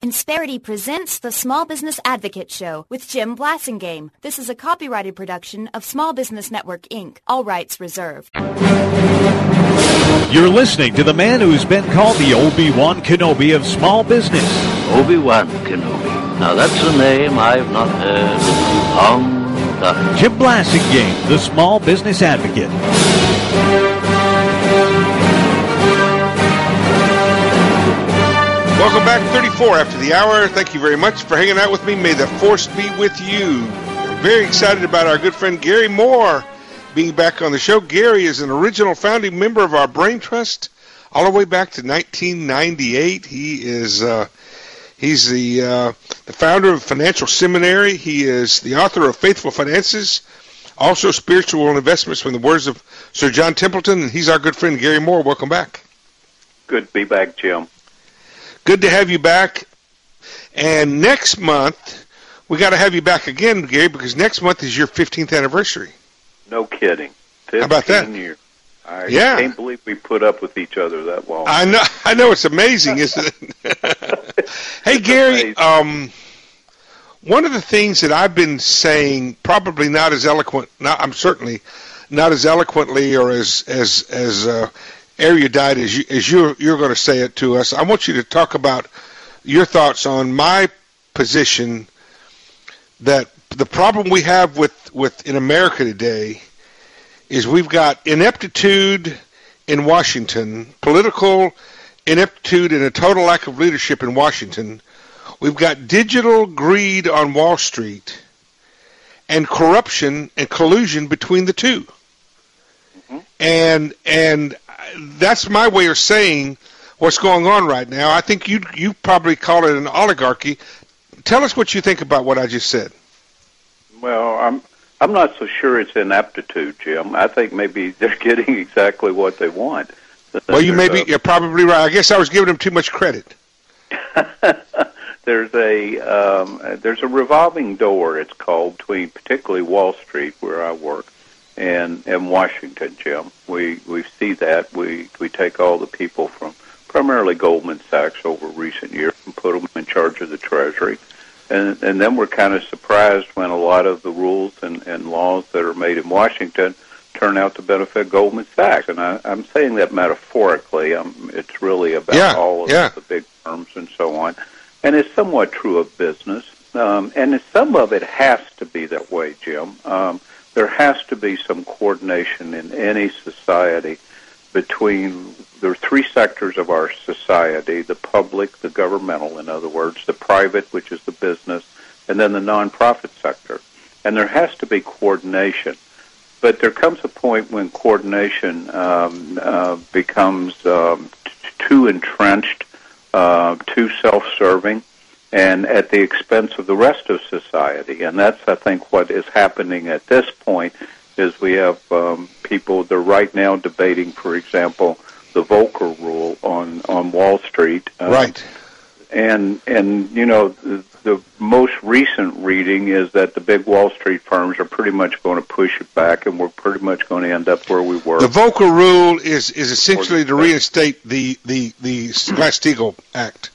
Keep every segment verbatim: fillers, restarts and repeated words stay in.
Insperity presents the Small Business Advocate Show with Jim Blasingame. This is a copyrighted production of Small Business Network, Incorporated. All rights reserved. You're listening to the man who's been called the Obi-Wan Kenobi of small business. Obi-Wan Kenobi. Now that's a name I've not heard in a long time. Jim Blasingame, the Small Business Advocate. Welcome back, thirty-four after the hour. Thank you very much for hanging out with me. May the force be with you. I'm very excited about our good friend Gary Moore being back on the show. Gary is an original founding member of our Brain Trust all the way back to nineteen ninety-eight. He is uh, he's the uh, the founder of Financial Seminary. He is the author of Faithful Finances, also Spiritual Investments from the words of Sir John Templeton. And he's our good friend Gary Moore. Welcome back. Good to be back, Jim. Good to have you back. And next month, we got to have you back again, Gary, because next month is your fifteenth anniversary. No kidding. How about that? Years. I yeah. can't believe we put up with each other that long. I know. I know. It's amazing, isn't it? Hey, it's Gary, um, one of the things that I've been saying, probably not as eloquent, not, I'm certainly not as eloquently or as as as uh, erudite as you as you're you're going to say it to us. I want you to talk about your thoughts on my position that the problem we have with, with in America today is we've got ineptitude in Washington, political ineptitude and a total lack of leadership in Washington. We've got digital greed on Wall Street and corruption and collusion between the two. Mm-hmm. And and that's my way of saying what's going on right now. I think you you probably call it an oligarchy. Tell us what you think about what I just said. Well, I'm I'm not so sure it's ineptitude, Jim. I think maybe they're getting exactly what they want. Well, you may be, you're probably right. I guess I was giving them too much credit. There's a um, there's a revolving door, it's called, between particularly Wall Street, where I work, and and Washington, Jim. We we see that. We we take all the people from primarily Goldman Sachs over recent years and put them in charge of the Treasury. And, and then we're kind of surprised when a lot of the rules and, and laws that are made in Washington turn out to benefit Goldman Sachs. And I, I'm saying that metaphorically. Um, it's really about yeah, all of yeah. the big firms and so on. And it's somewhat true of business. Um, and some of it has to be that way, Jim. Um, there has to be some coordination in any society between there are three sectors of our society: the public, the governmental, in other words, the private, which is the business, and then the nonprofit sector. And there has to be coordination. But there comes a point when coordination um, uh, becomes um, t- too entrenched, uh, too self-serving, and at the expense of the rest of society. And that's, I think, what is happening at this point, is we have um, people, they're right now debating, for example, the Volcker rule on, on Wall Street. Um, right. And, and you know, the, the most recent reading is that the big Wall Street firms are pretty much going to push it back, and we're pretty much going to end up where we were. The Volcker rule is, is essentially to reinstate the, the, the Glass-Steagall Act.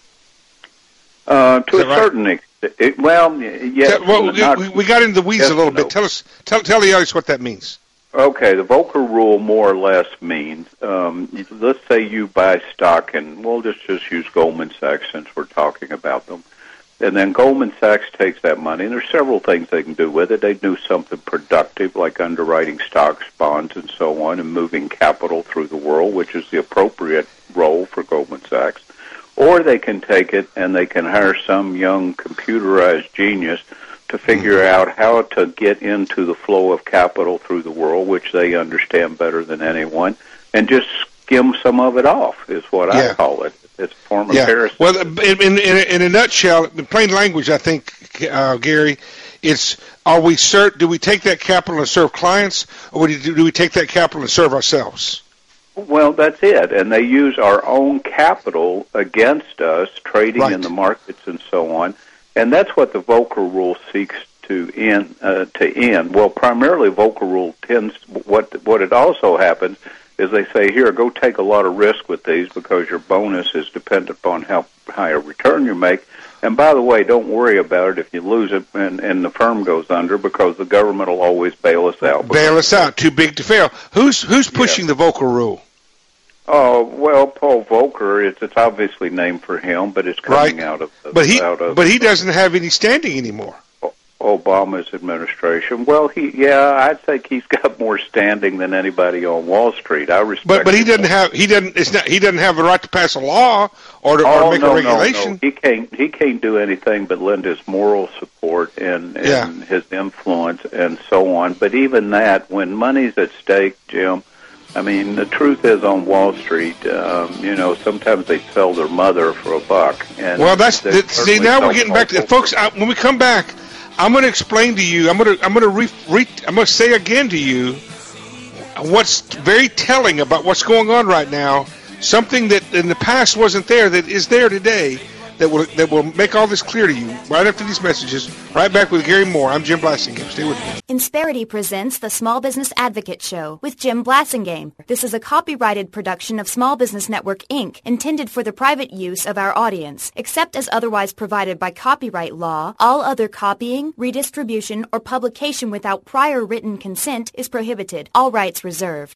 Uh, to a right? certain extent. It, well, yes. Well, not, we, we got into the weeds yes, a little no. bit. Tell us, tell, tell the audience what that means. Okay, the Volcker rule more or less means, um, let's say you buy stock, and we'll just, just use Goldman Sachs since we're talking about them. And then Goldman Sachs takes that money, and there's several things they can do with it. They do something productive, like underwriting stocks, bonds, and so on, and moving capital through the world, which is the appropriate role for Goldman Sachs. Or they can take it and they can hire some young computerized genius to figure out how to get into the flow of capital through the world, which they understand better than anyone, and just skim some of it off is what yeah. I call it. It's a form of yeah. heresy. Well, in, in, in a nutshell, in plain language, I think, uh, Gary, it's are we cert, do we take that capital and serve clients, or do we, do we take that capital and serve ourselves? Well, that's it. And they use our own capital against us, trading right. in the markets and so on. And that's what the Volcker rule seeks to end. Uh, to end. Well, primarily Volcker rule tends. What what it also happens is they say, here, go take a lot of risk with these because your bonus is dependent upon how high a return you make. And by the way, don't worry about it if you lose it and, and the firm goes under, because the government will always bail us out. Bail us out. Too big to fail. Who's who's pushing yeah. the Volcker Rule? Oh, well, Paul Volcker, it's, it's obviously named for him, but it's coming right. out of the, but he out of, but he doesn't have any standing anymore. Obama's administration. Well, he yeah, I'd say he's got more standing than anybody on Wall Street. I respect. But but he him. doesn't have he doesn't it's not he doesn't have the right to pass a law or to oh, or make no, a regulation. No, no. He can't he can't do anything but lend his moral support and, and yeah. his influence and so on. But even that, when money's at stake, Jim, I mean, the truth is on Wall Street, um, you know, sometimes they sell their mother for a buck. And well, that's that, see now we're getting back to it. Folks. I, when we come back, I'm going to explain to you. I'm going to I'm going to re, re, I'm going to say again to you what's very telling about what's going on right now. Something that in the past wasn't there that is there today. That will that will make all this clear to you right after these messages. Right back with Gary Moore. I'm Jim Blasingame. Stay with me. Insperity presents the Small Business Advocate Show with Jim Blasingame. This is a copyrighted production of Small Business Network, Incorporated, intended for the private use of our audience. Except as otherwise provided by copyright law, all other copying, redistribution, or publication without prior written consent is prohibited. All rights reserved.